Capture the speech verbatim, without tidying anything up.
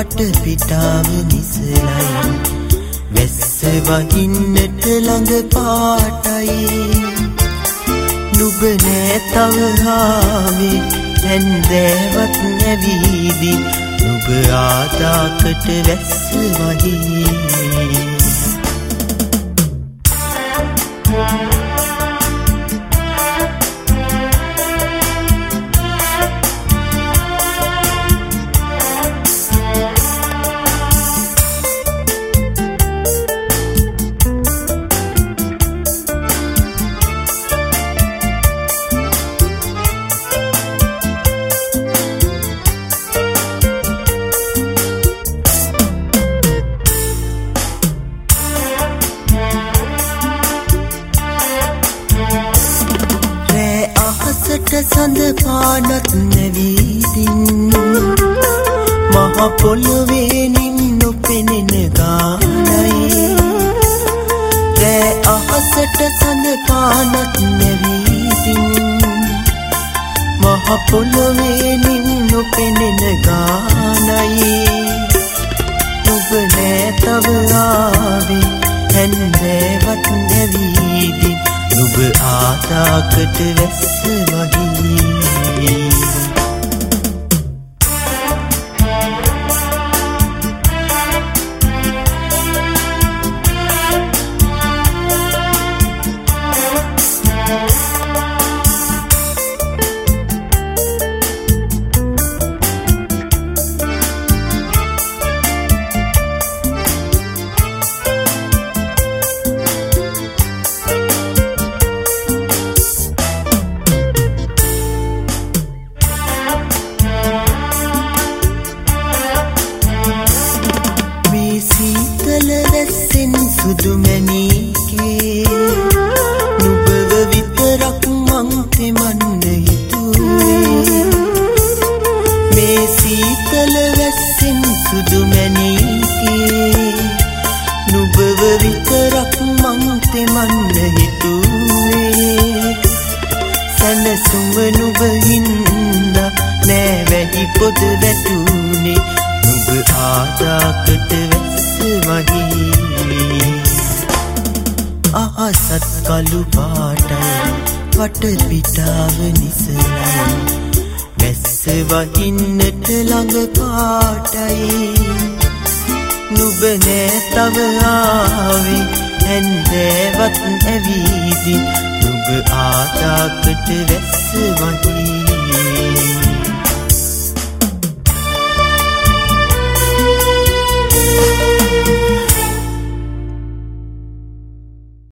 වට පිටාව නිසලයි වැස්ස වහින්නට ළඟ පාටයි නුඹ නෑ තව ආවේ හැන්දෑවත් නැවීදි නුඹ ආදාකට වැස්ස වහී සඳ පානත් නැවීදින් මහ පොළොවේ නින් නොපෙනෙන ගානයි රෑ අහසට සඳ පානත් නැවීදින් මහ පොළොවේ නින් නොපෙනෙන ගානයි නුඹ නෑ තව ආවේ හැන්දෑවත් නැවීදින් නුඹ ආදාකට වැස්ස වහී සුදු මැණිකේ නුඹව විතරක් මං තෙමන්න හිතුවේ මේ සීතල වැස්සෙන් සුදු මැණිකේ නුඹව විතරක් මං තෙමන්න හිතුවේ සැනසුම නුඹ හින්දා නෑ වැහි පොද වැටුනේ නුඹ ආදාකට වැස්ස වහී අහසත් කළු පාටයි වට පිටාව නිසලයි වැස්ස වහින්නට ළඟ පාටයි නුඹ නෑ තව ආවේ හැන්දෑවත් ඇවිදින් නුඹ ආදාකට වැස්ස